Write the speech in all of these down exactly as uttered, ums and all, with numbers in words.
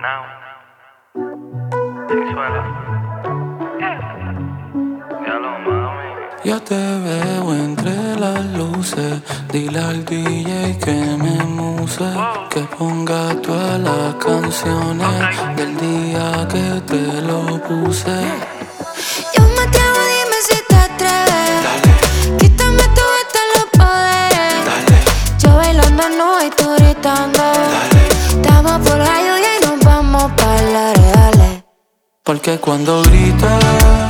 Now. Sexuela. Ya lo mami. Ya te veo entre las luces. Dile al D J que me muse, Wow. que ponga todas las canciones Okay. del día que te lo puse. Yo me atrevo, dime si te atreves. Dale, Quítame todo hasta los poderes. dale, Yo bailando no y tú gritando. dale. Estamos por la lluvia y nos vamos para la reales. Porque cuando gritas,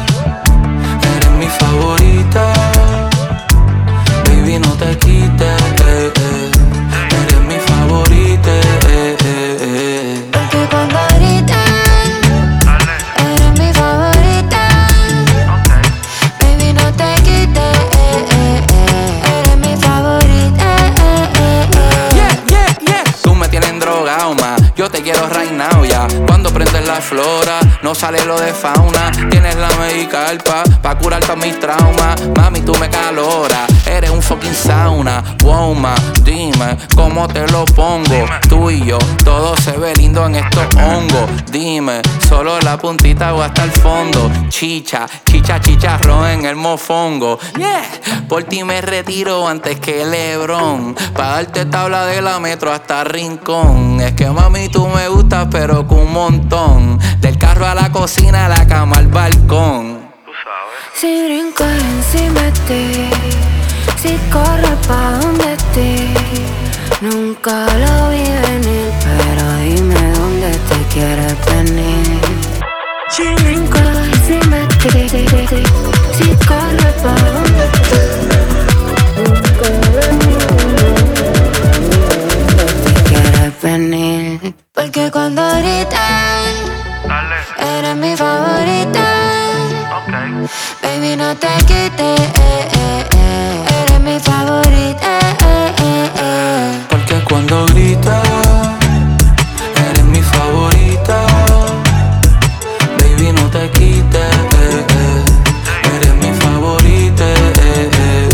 eres mi favorita. Baby, no te quites, eh, eh. Eres mi favorita, eh, eh, eh. Porque cuando gritan, Dale. eres mi favorita. Ok. Baby, no te quites, eh, eh, eh. Eres mi favorita, eh, eh, eh. Yeah, yeah, yeah. Tú me tienes drogado, ma. Yo te quiero right now, ya. Cuando prendes la flora, no sale lo de fauna. Tienes la medicarpa pa' curar todos mis traumas. Mami, tú me caloras. Eres un fucking sauna. Wow, ma, dime cómo te lo pongo. Tú y yo, todo se ve lindo en estos hongos. Dime, solo la puntita o hasta el fondo. Chicha, chicha, chicharrón en el mofongo. Yeah, por ti me retiro antes que Lebron. Pa' darte tabla de la metro hasta Rincón. Es que mami tú me gustas pero con un montón. Del carro a la cocina, a la cama al balcón. Tú sabes. Si brincas encima de ti, si corres pa' donde estés, nunca lo vi venir, pero dime dónde te quieres venir. Si brincas encima de ti, si corres pa' donde estés, nunca lo vi venir, te quieres venir. Porque cuando gritan, Dale. eres mi favorita. Ok. Baby, no te quites, eh, eh, eh. Eres mi favorita, eh, eh, eh. Porque cuando gritas, eres mi favorita. Baby, no te quites, eh, eh. Eres mi favorita, eh, eh,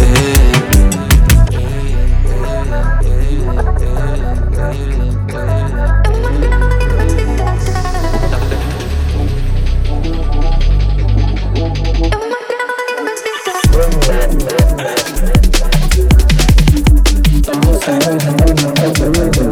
eh, eh.